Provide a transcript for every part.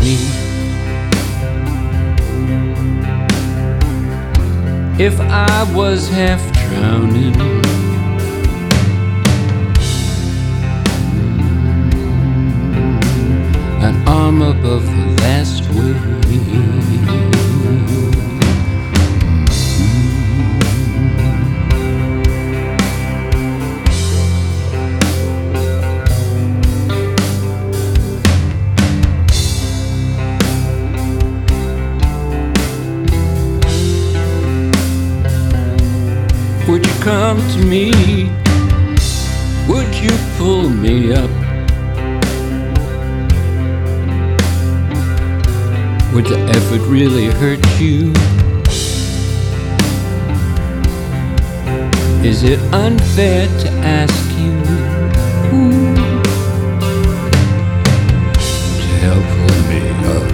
me. If I was half drowning, an arm above the last wave. Would you come to me? Would you pull me up? Would the effort really hurt you? Is it unfair to ask you to help pull me up?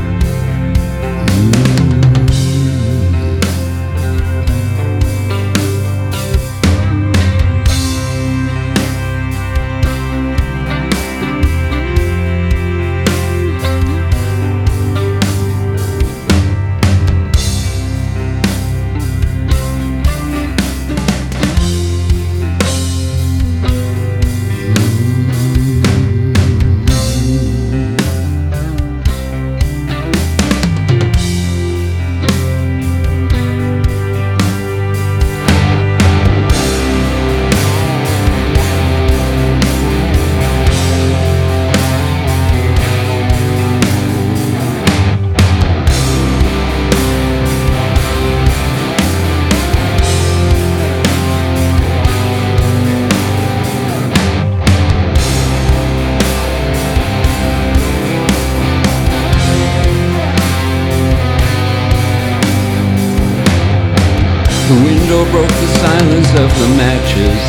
The window broke the silence of the matches.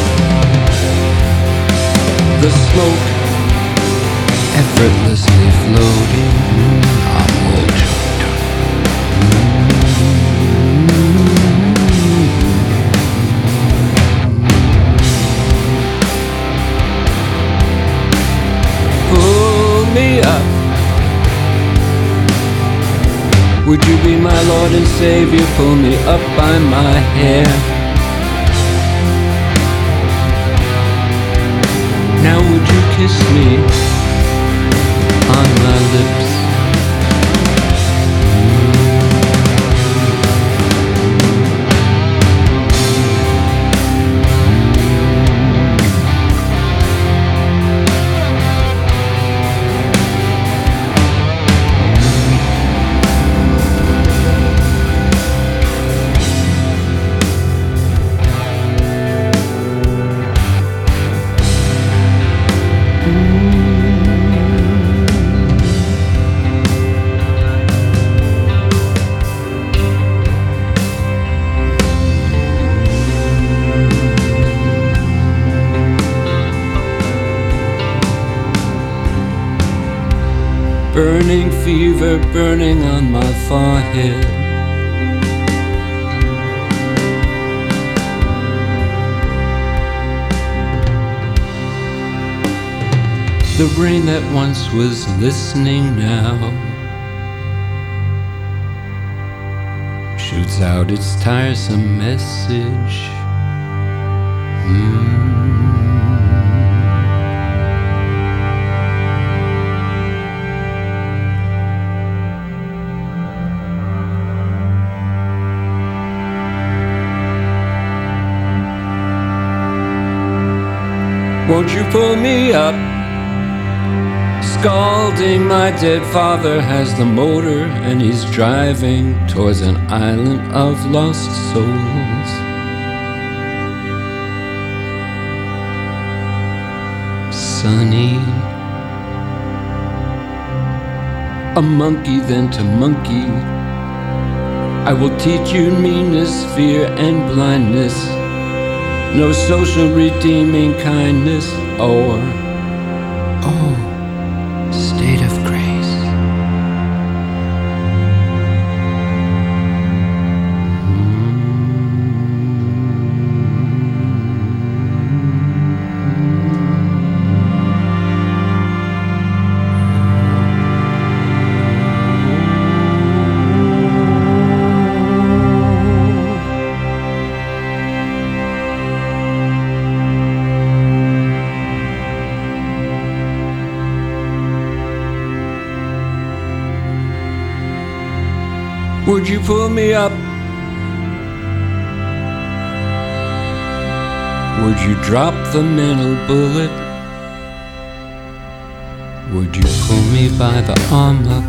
The smoke effortlessly floating. I'm all choked up. Pull me up. Would you be my Lord and Savior? Pull me up by my hair. Now would you kiss me on my lips? Burning fever burning on my forehead. The brain that once was listening now shoots out its tiresome message. Won't you pull me up? Scalding, my dead father has the motor and he's driving towards an island of lost souls. Sonny, a monkey then to monkey, I will teach you meanness, fear and blindness. No social redeeming kindness or state of grace. Would you pull me up? Would you drop the mental bullet? Would you pull me by the arm up?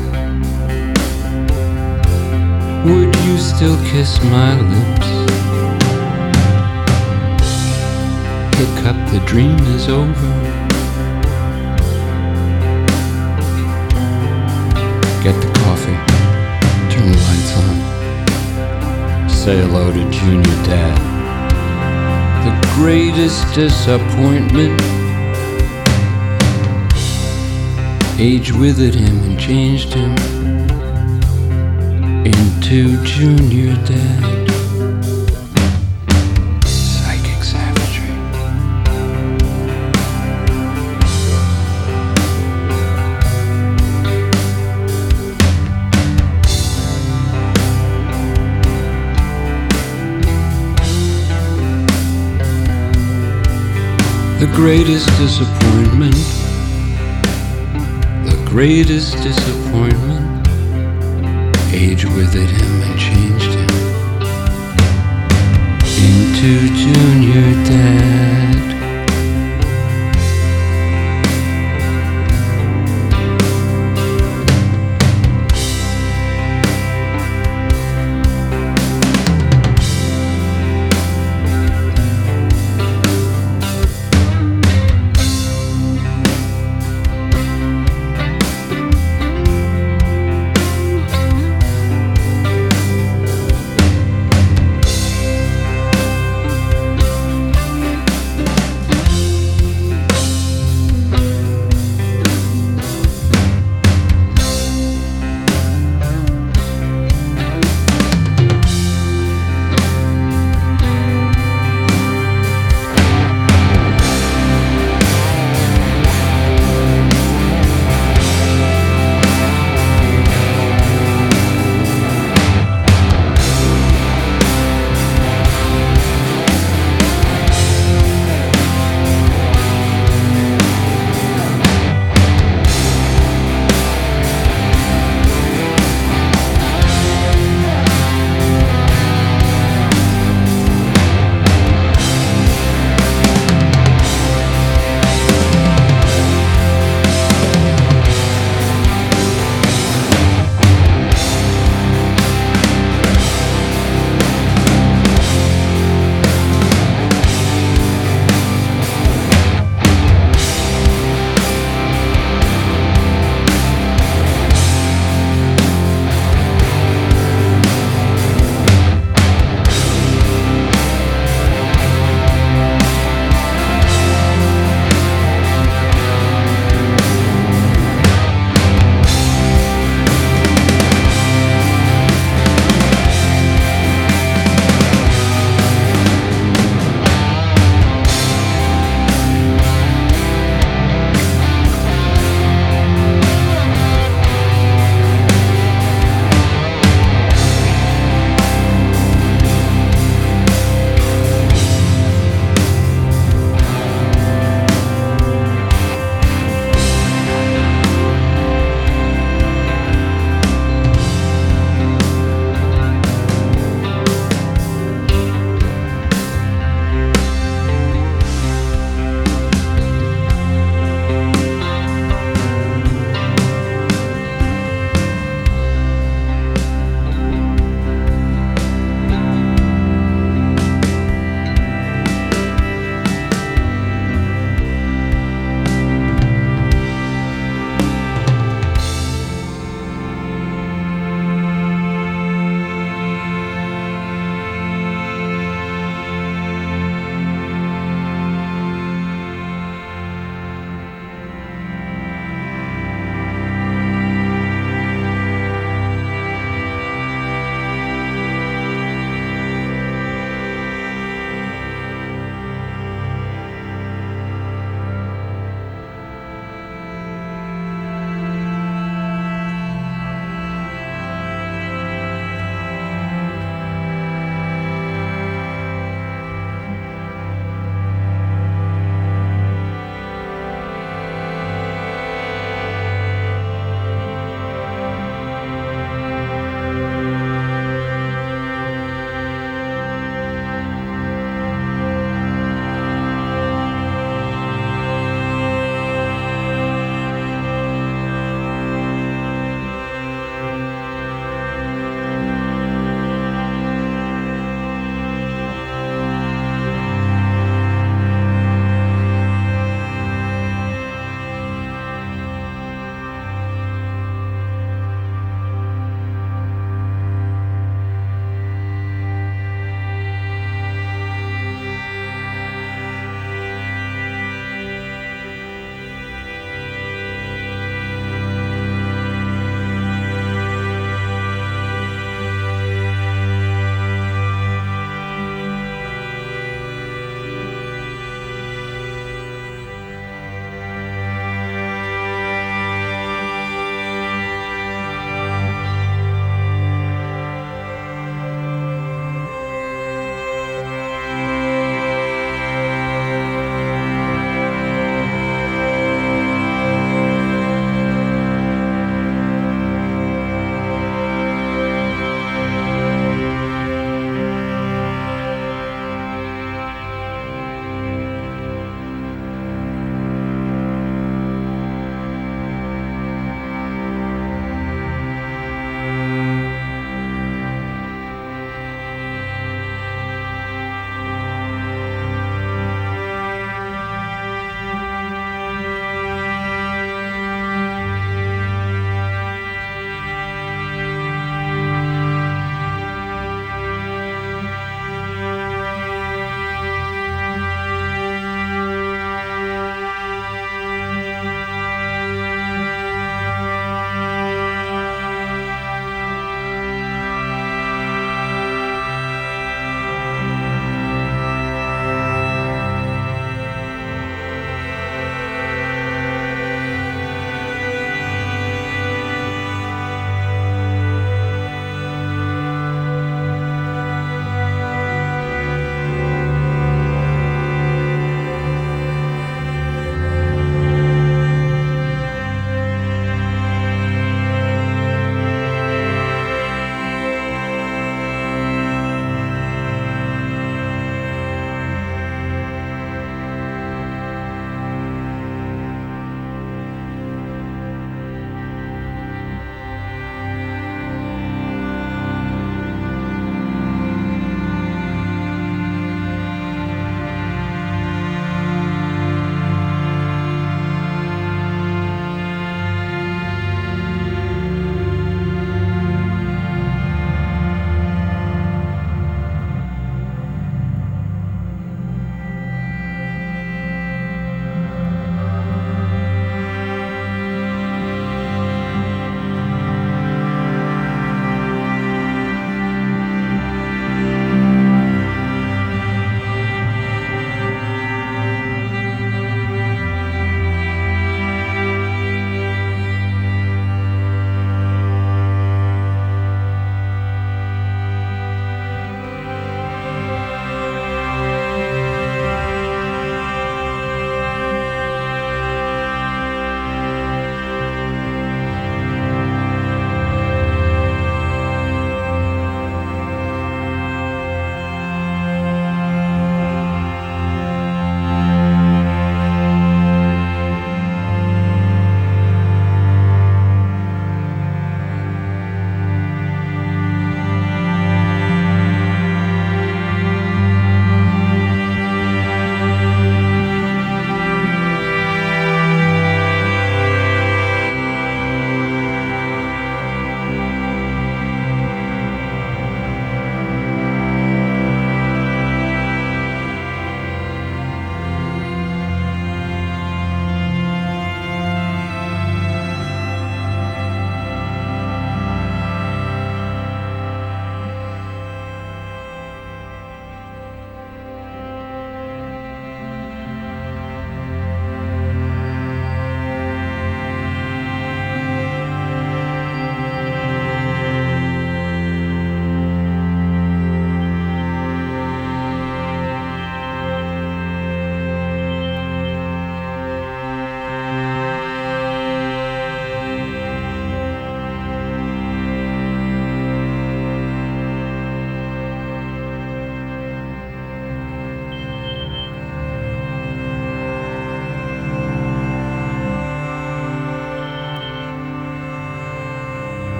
Would you still kiss my lips? Hiccup, the dream is over. Get the coffee, turn the lights on. Say hello to Junior Dad. The greatest disappointment. Age withered him and changed him into Junior Dad. Psychic savagery. The greatest disappointment. The greatest disappointment. Age withered him and changed him into Junior Dad.